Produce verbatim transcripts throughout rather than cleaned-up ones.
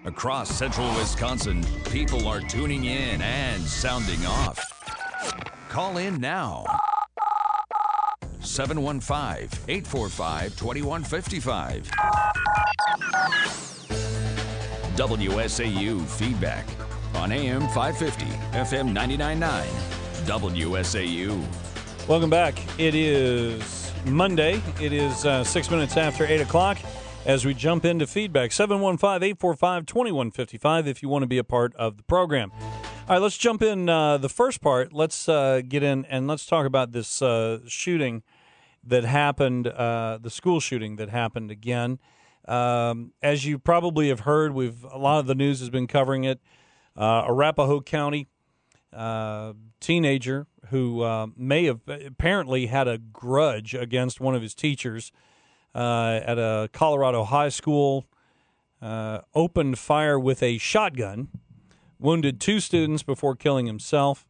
Across central Wisconsin, people are tuning in and sounding off. Call in now. seven one five, eight four five, two one five five. W S A U Feedback on A M five fifty, F M ninety-nine point nine. W S A U. Welcome back. It is Monday. It is uh, six minutes after eight o'clock as we jump into feedback. seven one five, eight four five, two one five five if you want to be a part of the program. All right, let's jump in uh, the first part. Let's uh, get in and let's talk about this uh, shooting that happened, uh, the school shooting that happened again. Um, as you probably have heard, we've a lot of the news has been covering it. Uh, Arapahoe County uh, teenager who uh, may have apparently had a grudge against one of his teachers uh, at a Colorado high school, uh, opened fire with a shotgun, wounded two students before killing himself.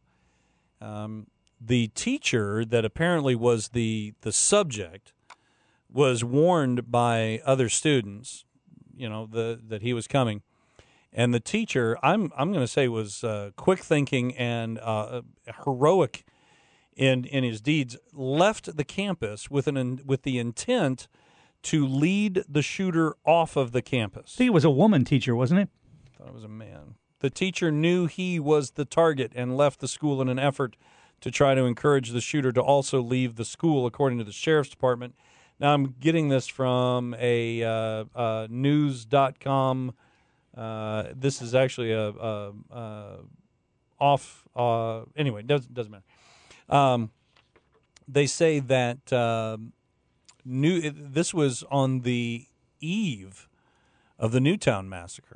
Um, the teacher that apparently was the, the subject was warned by other students, you know, the, that he was coming. And the teacher, I'm I'm going to say, was uh, quick thinking and uh, heroic in in his deeds. Left the campus with an with the intent to lead the shooter off of the campus. I think it was a woman teacher, wasn't it? I thought it was a man. The teacher knew he was the target and left the school in an effort to try to encourage the shooter to also leave the school, according to the sheriff's department. Now, I'm getting this from a uh, uh, news dot com. Uh, this is actually a, a, a off. Uh, anyway, doesn't doesn't matter. Um, they say that uh, new. This was on the eve of the Newtown massacre.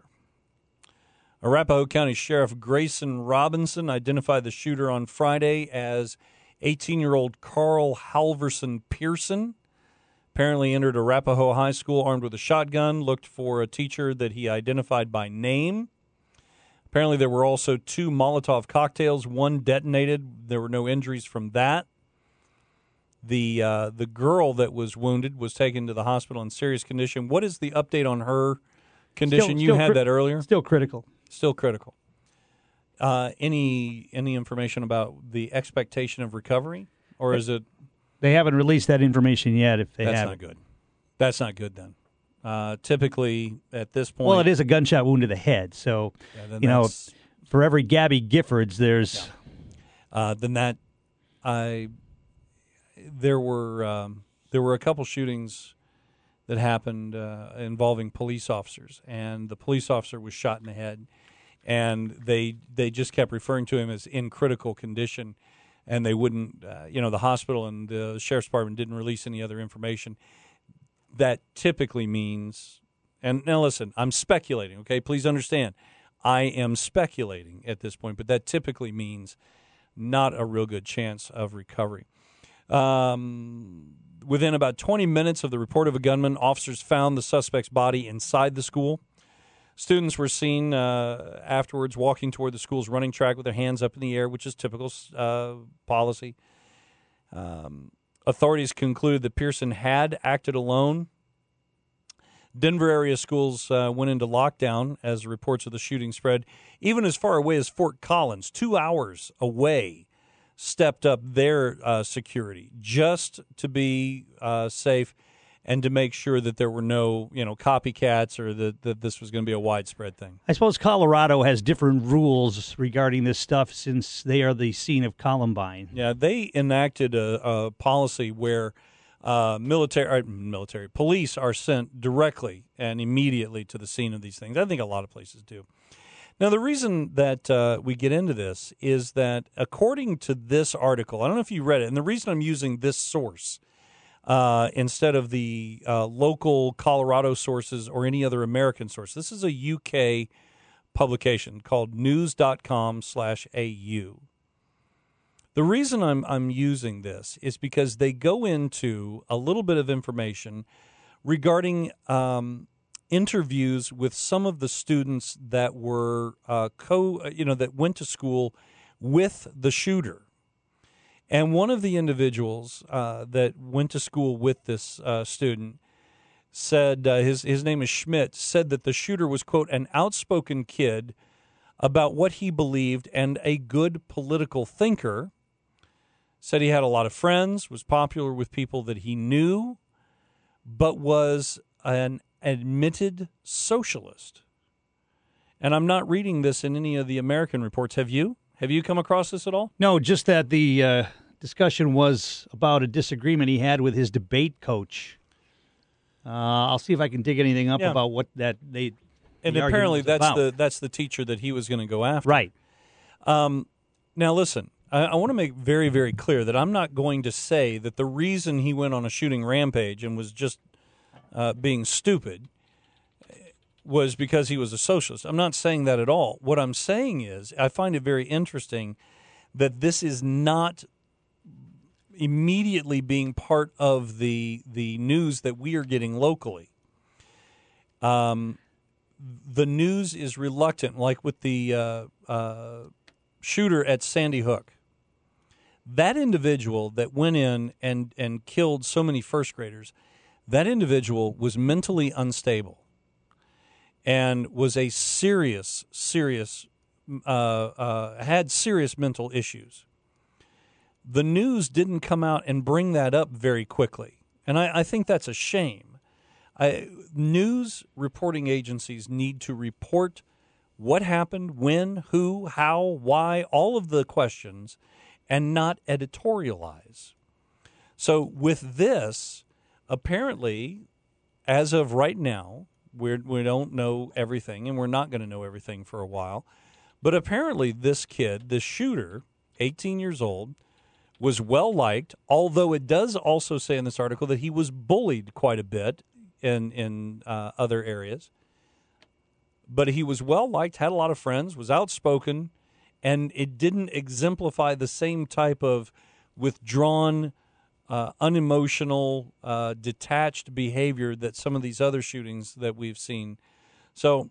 Arapahoe County Sheriff Grayson Robinson identified the shooter on Friday as eighteen-year-old Carl Halverson Pearson. Apparently entered Arapahoe High School armed with a shotgun, looked for a teacher that he identified by name. Apparently there were also two Molotov cocktails. One detonated. There were no injuries from that. The uh, the girl that was wounded was taken to the hospital in serious condition. What is the update on her condition? Still, you still had cri- that earlier? Still critical. Still critical. Uh, any any information about the expectation of recovery? Or is it... They haven't released that information yet. If they That's have, not good. That's not good then. Uh, typically, at this point, well, it is a gunshot wound to the head. So, yeah, you know, for every Gabby Giffords, there's. Yeah. Uh, then that, I, there were um, there were a couple shootings that happened uh, involving police officers, and the police officer was shot in the head, and they they just kept referring to him as in critical condition. And they wouldn't, uh, you know, the hospital and the sheriff's department didn't release any other information. That typically means, and now listen, I'm speculating, okay? Please understand, I am speculating at this point, but that typically means not a real good chance of recovery. Um, within about twenty minutes of the report of a gunman, officers found the suspect's body inside the school. Students were seen uh, afterwards walking toward the school's running track with their hands up in the air, which is typical uh, policy. Um, authorities concluded that Pearson had acted alone. Denver area schools uh, went into lockdown as reports of the shooting spread. Even as far away as Fort Collins, two hours away, stepped up their uh, security just to be uh, safe and to make sure that there were no, you know, copycats or that, that this was going to be a widespread thing. I suppose Colorado has different rules regarding this stuff since they are the scene of Columbine. Yeah, they enacted a, a policy where uh, military, uh, military police are sent directly and immediately to the scene of these things. I think a lot of places do. Now, the reason that uh, we get into this is that according to this article, I don't know if you read it, and the reason I'm using this source Uh, instead of the uh, local Colorado sources or any other American source. This is a U K publication called news.com slash AU. The reason I'm I'm using this is because they go into a little bit of information regarding um, interviews with some of the students that were uh, co, you know, that went to school with the shooter. And one of the individuals uh, that went to school with this uh, student said, uh, his, his name is Schmidt, said that the shooter was, quote, an outspoken kid about what he believed and a good political thinker. Said he had a lot of friends, was popular with people that he knew, but was an admitted socialist. And I'm not reading this in any of the American reports. Have you? Have you come across this at all? No, just that the uh, discussion was about a disagreement he had with his debate coach. Uh, I'll see if I can dig anything up Yeah. about what that they. And the apparently argument was that's about. the that's the teacher that he was going to go after. Right. Um, now, listen, I, I want to make very, very clear that I'm not going to say that the reason he went on a shooting rampage and was just uh, being stupid was because he was a socialist. I'm not saying that at all. What I'm saying is I find it very interesting that this is not immediately being part of the the news that we are getting locally. Um, the news is reluctant, like with the uh, uh, shooter at Sandy Hook. That individual that went in and, and killed so many first graders, that individual was mentally unstable and was a serious, serious, uh, uh, had serious mental issues. The news didn't come out and bring that up very quickly, and I, I think that's a shame. I, news reporting agencies need to report what happened, when, who, how, why, all of the questions, and not editorialize. So with this, apparently, as of right now, we're, we don't know everything, and we're not going to know everything for a while, but apparently this kid, this shooter, eighteen years old, was well-liked, although it does also say in this article that he was bullied quite a bit in, in uh, other areas. But he was well-liked, had a lot of friends, was outspoken, and it didn't exemplify the same type of withdrawn, uh, unemotional, uh, detached behavior that some of these other shootings that we've seen. So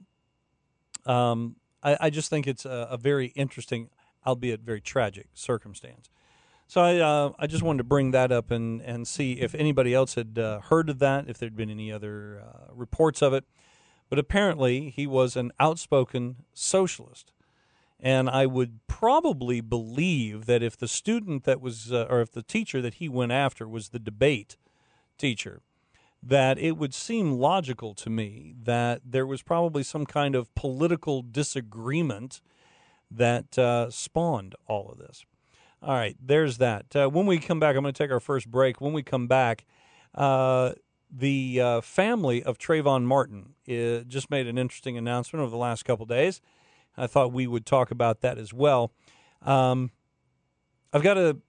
um, I, I just think it's a, a very interesting, albeit very tragic, circumstance. So I uh, I just wanted to bring that up and, and see if anybody else had uh, heard of that, if there'd been any other uh, reports of it. But apparently he was an outspoken socialist. And I would probably believe that if the student that was, uh, or if the teacher that he went after was the debate teacher, that it would seem logical to me that there was probably some kind of political disagreement that uh, spawned all of this. All right, there's that. Uh, when we come back, I'm going to take our first break. When we come back, uh, the uh, family of Trayvon Martin uh, just made an interesting announcement over the last couple days. I thought we would talk about that as well. Um, I've got a.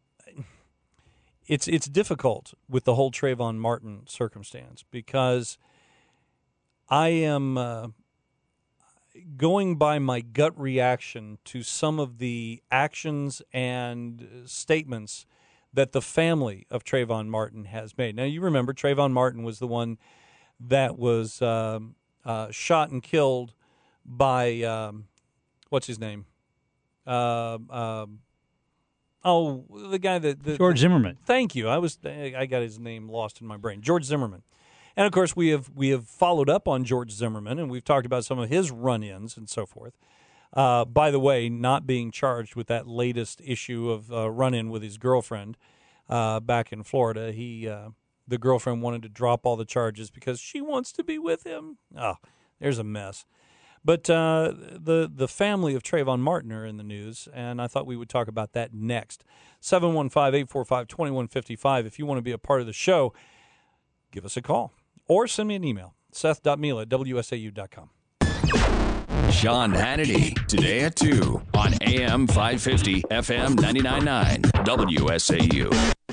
It's it's difficult with the whole Trayvon Martin circumstance because I am uh, going by my gut reaction to some of the actions and statements that the family of Trayvon Martin has made. Now, you remember Trayvon Martin was the one that was um, uh, shot and killed by, um, what's his name? Uh, uh, oh, the guy that... The, George Zimmerman. Thank you. I was I got his name lost in my brain. George Zimmerman. And, of course, we have we have followed up on George Zimmerman, and we've talked about some of his run-ins and so forth. Uh, by the way, not being charged with that latest issue of uh, run-in with his girlfriend uh, back in Florida. He, uh, the girlfriend wanted to drop all the charges because she wants to be with him. Oh, there's a mess. But uh, the the family of Trayvon Martin are in the news, and I thought we would talk about that next. seven one five, eight four five, two one five five. If you want to be a part of the show, give us a call or send me an email, seth dot meal at w s a u dot com. Sean Hannity, today at two on A M five fifty, F M ninety-nine point nine, W S A U.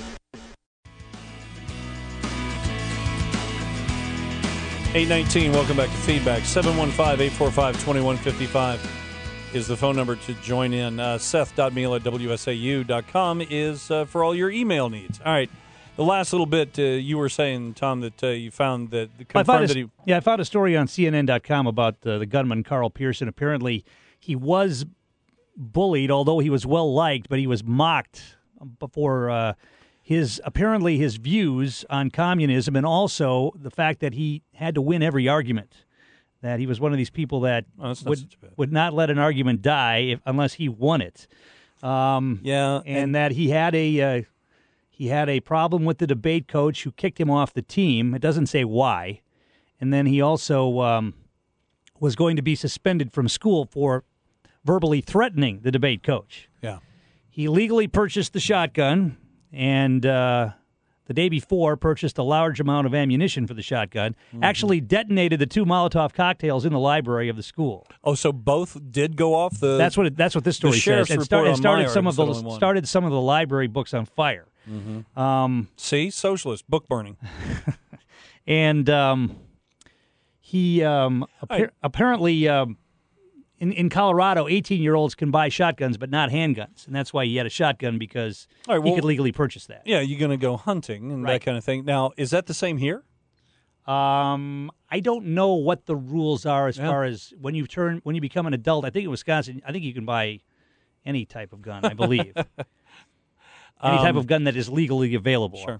eight nineteen, welcome back to Feedback. seven one five, eight four five, two one five five is the phone number to join in. Uh, seth dot meal at w s a u dot com is uh, for all your email needs. All right. The last little bit, uh, you were saying, Tom, that uh, you found that I found a, that he... Yeah, I found a story on C N N dot com about uh, the gunman Carl Pearson. Apparently, he was bullied, although he was well-liked, but he was mocked before uh, his apparently his views on communism, and also the fact that he had to win every argument. That he was one of these people that Oh, that's not would such bad. would not let an argument die if, unless he won it. Um, Yeah, and, and- that he had a uh, he had a problem with the debate coach who kicked him off the team. It doesn't say why. And then he also um, was going to be suspended from school for verbally threatening the debate coach. Yeah. He legally purchased the shotgun, and uh, the day before purchased a large amount of ammunition for the shotgun. Mm-hmm. Actually detonated the two Molotov cocktails in the library of the school. Oh, so both did go off the. That's what it, that's what this story sheriff's says. It, report it on started my some of the article, only one. started some of the library books on fire. Um, See, socialist book burning. and um, he um, appa- I- apparently um, in in Colorado, eighteen-year-olds can buy shotguns but not handguns, and that's why he had a shotgun because All right, he well- could legally purchase that. Yeah, you're going to go hunting and that Right. kind of thing. Now, is that the same here? Um, I don't know what the rules are as Yeah. far as when you turn when you become an adult. I think in Wisconsin, I think you can buy any type of gun. I believe any type of gun that is legally available. Sure.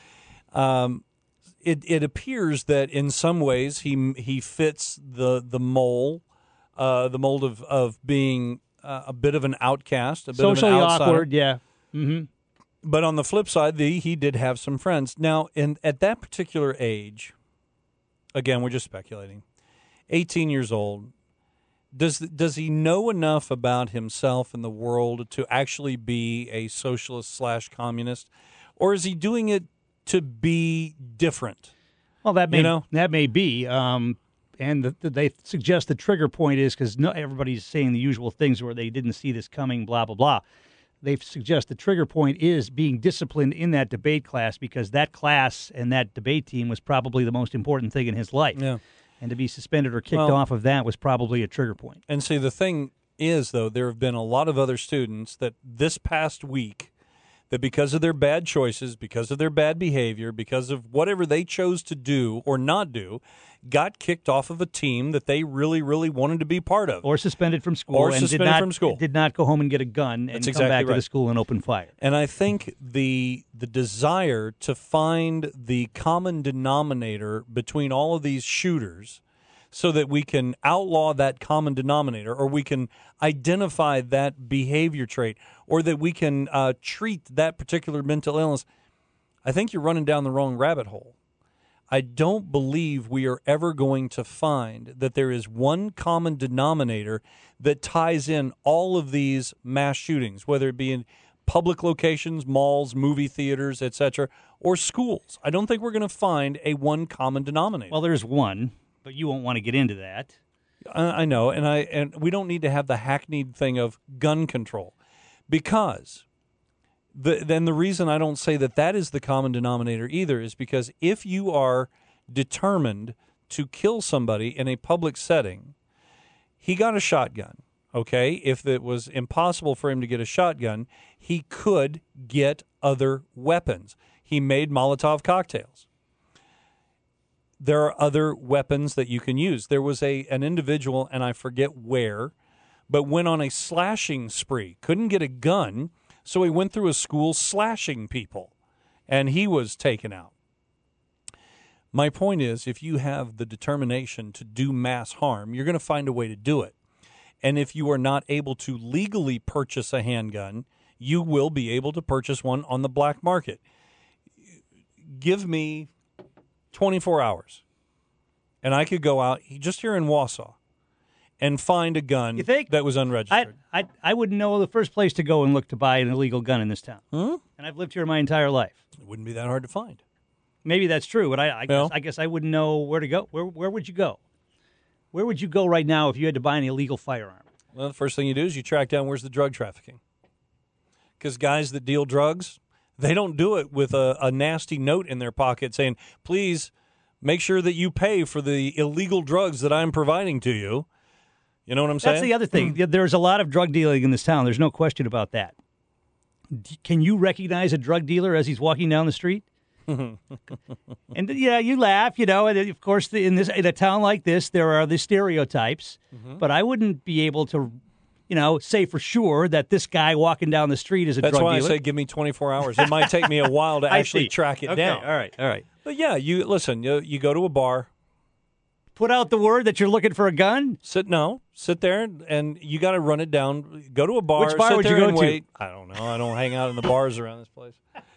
Um, it it appears that in some ways he he fits the the mold, uh, the mold of of being uh, a bit of an outcast, a bit Socially of an outsider. awkward, yeah. Mm-hmm. But on the flip side, the, he did have some friends. Now, in at that particular age, again, we're just speculating. eighteen years old. Does does he know enough about himself and the world to actually be a socialist slash communist, or is he doing it to be different? Well, that may You know? that may be. Um, and the, the, they suggest the trigger point is because no, everybody's saying the usual things where they didn't see this coming, blah blah blah. They suggest the trigger point is being disciplined in that debate class because that class and that debate team was probably the most important thing in his life. Yeah. And to be suspended or kicked Well- off of that was probably a trigger point. And see, the thing is, though, there have been a lot of other students that this past week, that because of their bad choices, because of their bad behavior, because of whatever they chose to do or not do, got kicked off of a team that they really, really wanted to be part of. Or suspended from school. Or and suspended did not, from school. Did not go home and get a gun and That's come exactly back to right. the school and open fire. And I think the the desire to find the common denominator between all of these shooters so that we can outlaw that common denominator, or we can identify that behavior trait, or that we can uh, treat that particular mental illness, I think you're running down the wrong rabbit hole. I don't believe we are ever going to find that there is one common denominator that ties in all of these mass shootings, whether it be in public locations, malls, movie theaters, et cetera, or schools. I don't think we're going to find a one common denominator. Well, there's one, but you won't want to get into that. I I know, and I and we don't need to have the hackneyed thing of gun control, because the then the reason I don't say that that is the common denominator either is because if you are determined to kill somebody in a public setting, he got a shotgun. Okay, if it was impossible for him to get a shotgun, he could get other weapons. He made Molotov cocktails. There are other weapons that you can use. There was a an individual, and I forget where, but went on a slashing spree. Couldn't get a gun, so he went through a school slashing people, and he was taken out. My point is, if you have the determination to do mass harm, you're going to find a way to do it. And if you are not able to legally purchase a handgun, you will be able to purchase one on the black market. Give me twenty-four hours, and I could go out just here in Wausau and find a gun You think? that was I, unregistered. I I wouldn't know the first place to go and look to buy an illegal gun in this town. Hmm? And I've lived here my entire life. It wouldn't be that hard to find. Maybe that's true, but I, I, Well- guess, I guess I wouldn't know where to go. Where where would you go? Where would you go right now if you had to buy an illegal firearm? Well, the first thing you do is you track down where's the drug trafficking. Because guys that deal drugs, they don't do it with a, a nasty note in their pocket saying, please make sure that you pay for the illegal drugs that I'm providing to you. You know what I'm saying? That's the other thing. There's a lot of drug dealing in this town. There's no question about that. D- Can you recognize a drug dealer as he's walking down the street? And yeah, you laugh, you know. And of course, in this in a town like this, there are the stereotypes. But I wouldn't be able to, you know, say for sure that this guy walking down the street is a That's drug why dealer. I say give me twenty-four hours. It might take me a while to I actually see. track it Okay, down. all right, all right. But yeah, you listen. You, you go to a bar, Put out the word that you're looking for a gun. sit no, sit there, and, and you got to run it down. Go to a bar. Which bar sit would you there go and to? Wait. I don't know. I don't hang out in the bars around this place.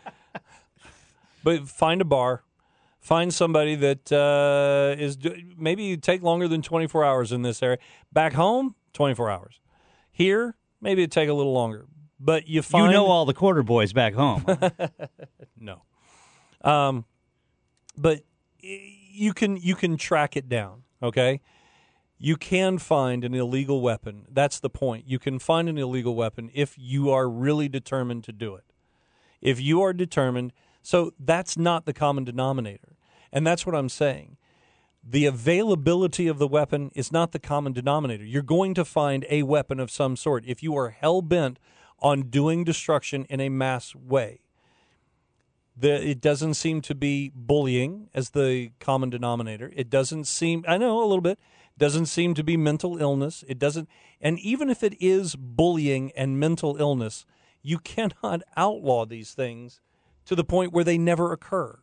But find a bar. Find somebody that uh, is do- maybe you take longer than twenty-four hours in this area. Back home, twenty-four hours. Here, maybe it take a little longer. But you find You know all the quarter boys back home. Huh? no. Um, but you can you can track it down. Okay, you can find an illegal weapon. That's the point. You can find an illegal weapon if you are really determined to do it. If you are determined, so that's not the common denominator. And that's what I'm saying. The availability of the weapon is not the common denominator. You're going to find a weapon of some sort if you are hell-bent on doing destruction in a mass way. The, it doesn't seem to be bullying as the common denominator. It doesn't seem, I know a little bit, doesn't seem to be mental illness. It doesn't, and even if it is bullying and mental illness, you cannot outlaw these things to the point where they never occur.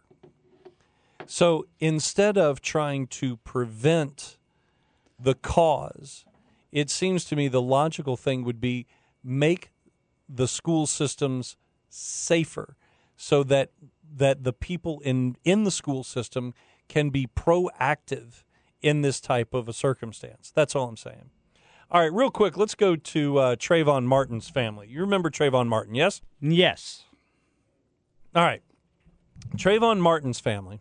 So instead of trying to prevent the cause, it seems to me the logical thing would be make the school systems safer so that that the people in, in the school system can be proactive in this type of a circumstance. That's all I'm saying. All right, real quick, let's go to uh, Trayvon Martin's family. You remember Trayvon Martin, yes? Yes. All right. Trayvon Martin's family,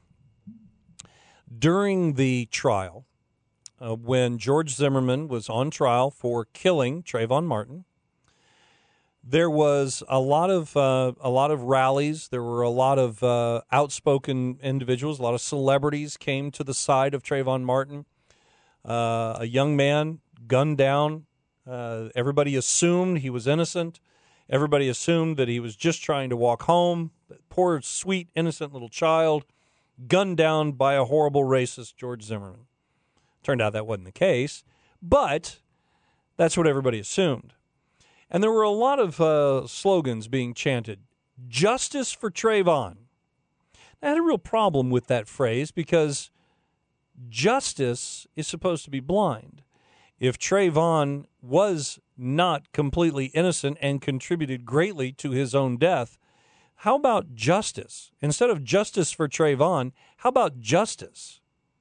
during the trial, uh, when George Zimmerman was on trial for killing Trayvon Martin, there was a lot of uh, a lot of rallies. There were a lot of uh, outspoken individuals. A lot of celebrities came to the side of Trayvon Martin. Uh, a young man gunned down. Uh, everybody assumed he was innocent. Everybody assumed that he was just trying to walk home. Poor, sweet, innocent little child gunned down by a horrible racist, George Zimmerman. Turned out that wasn't the case, but that's what everybody assumed. And there were a lot of uh, slogans being chanted. Justice for Trayvon. I had a real problem with that phrase because justice is supposed to be blind. If Trayvon was not completely innocent and contributed greatly to his own death, how about justice? Instead of justice for Trayvon, how about justice?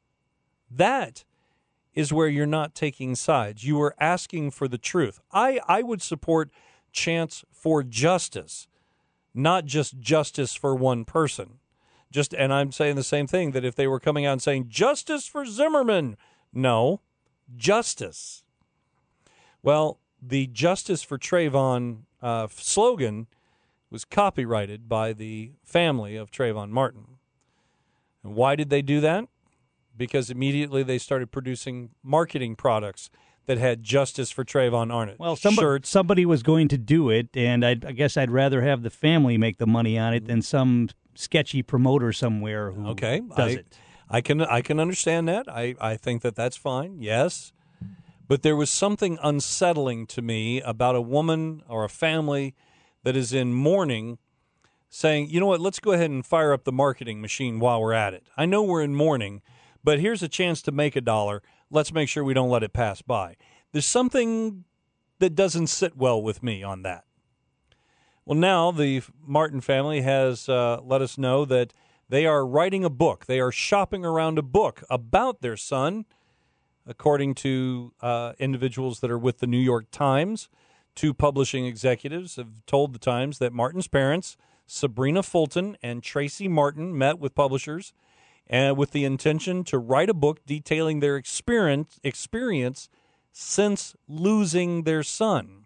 That is where you're not taking sides. You are asking for the truth. I, I would support chants for justice, not just justice for one person. Just, and I'm saying the same thing, that if they were coming out and saying, justice for Zimmerman, no, justice. Well, the Justice for Trayvon uh, slogan was copyrighted by the family of Trayvon Martin. And why did they do that? Because immediately they started producing marketing products that had Justice for Trayvon on it. Well, somebody, Shirts. somebody was going to do it, and I'd, I guess I'd rather have the family make the money on it than some sketchy promoter somewhere who okay, does I, it. I can I can understand that. I, I think that that's fine, yes. But there was something unsettling to me about a woman or a family that is in mourning saying, you know what, let's go ahead and fire up the marketing machine while we're at it. I know we're in mourning, but here's a chance to make a dollar. Let's make sure we don't let it pass by. There's something that doesn't sit well with me on that. Well, now the Martin family has uh, let us know that they are writing a book. They are shopping around a book about their son, according to uh, individuals that are with the New York Times. Two publishing executives have told the Times that Martin's parents, Sabrina Fulton and Tracy Martin, met with publishers and with the intention to write a book detailing their experience experience since losing their son.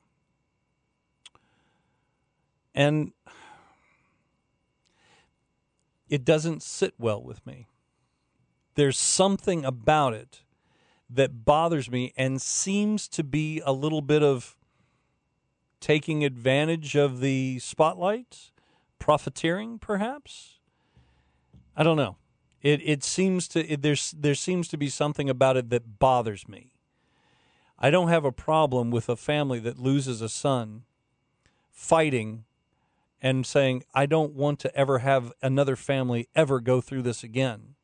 And it doesn't sit well with me. There's something about it that bothers me and seems to be a little bit of taking advantage of the spotlight, profiteering, perhaps. I don't know. It it seems to it, there's there seems to be something about it that bothers me. I don't have a problem with a family that loses a son fighting and saying, I don't want to ever have another family ever go through this again.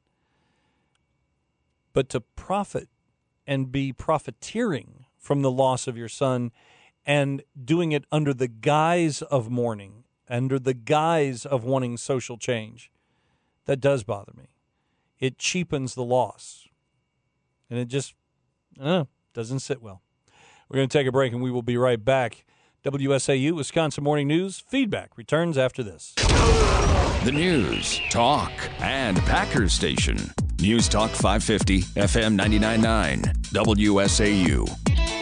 But to profit and be profiteering from the loss of your son and doing it under the guise of mourning, under the guise of wanting social change, that does bother me. It cheapens the loss. And it just I don't know, doesn't sit well. We're going to take a break, and we will be right back. W S A U, Wisconsin Morning News. Feedback returns after this. The news, talk, and Packers station. News Talk five fifty, F M ninety-nine point nine, W S A U.